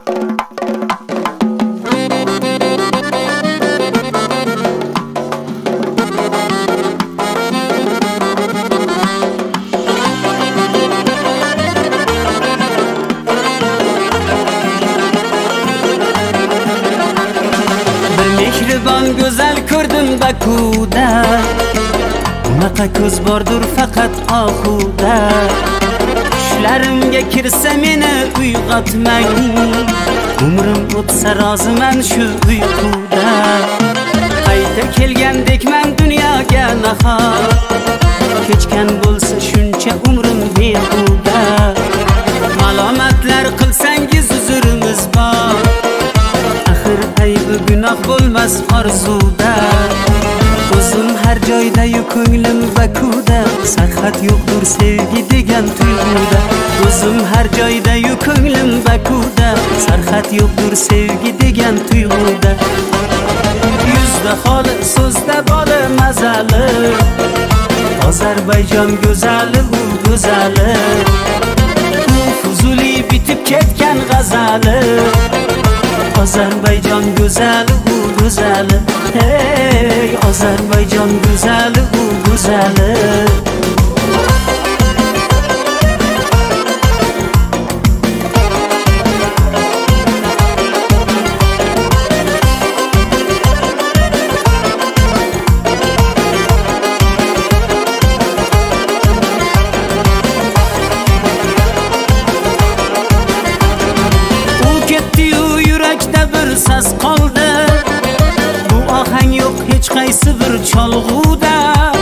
Mehriban go'zal ko'rdim Bakuda, unaqa ko'z bordur faqat oxuda. Tushlarimga kirsa meni uyg'otmang, umrim o'tsa roziman shu uyquda. Qayta kelgandekman dunyoga nahor, kechgan bo'lsa shuncha umrim behuda. Malomatlar qilsangiz uzrimiz bor, axir aybi gunoh bo'lmas orzuda. O'zim har joyda-yu ko'nglim Bakuda, sarhad yo'qdir sevgi degan tuyg'uda. O'zim har joyda-yu ko'nglim Bakuda, sarhad yo'qdir sevgi degan tuyg'uda. Yuzda holi, so'zda boli mazali, Ozarbayjon go'zali u go'zali. U Fuzuli bitib ketgan g'azali, Ozarbayjon go'zali u go'zali. Hey, Ozarbayjon go'zali u go'zali. Sas qoldi, bu ohang yo'q hech qaysi bir cholg'uda.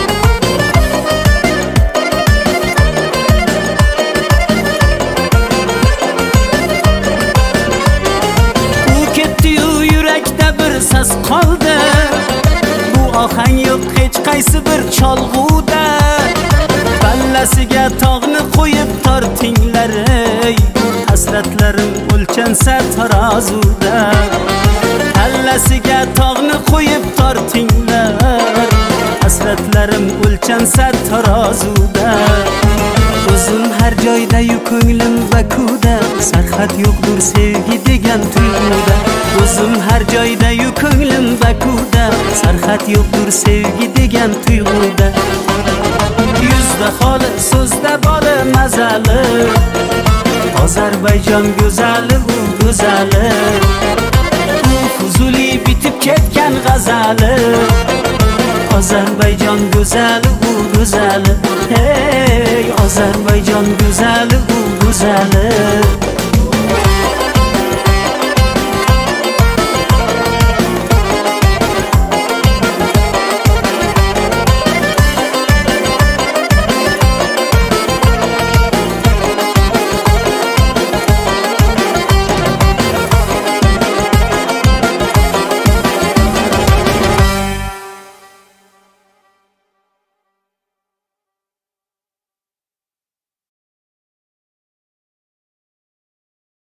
U ketdi-yu yurakda bir sas qoldi, bu ohang yo'q hech qaysi bir cholg'uda. Ballasiga tog'ni qo'yib tortinglar, ey hasratlarim o'lchansa tarozuda. Hallasiga tog'ni qo'yib tortinglar, hasratlarim o'lchansa tarozuda. O'zim har joyda-yu ko'nglim Bakuda, sarhad yo'qdir sevgi degan tuyg'uda. O'zim har joyda-yu ko'nglim Bakuda, sarhad yo'qdir sevgi degan tuyg'uda. Yuzda holi, so'zda boli mazali, Ozarbayjon go'zali u go'zali. U Fuzuli bitib ketgan g'azali, Ozarbayjon go'zali u go'zali. Hey, Ozarbayjon go'zali u go'zali.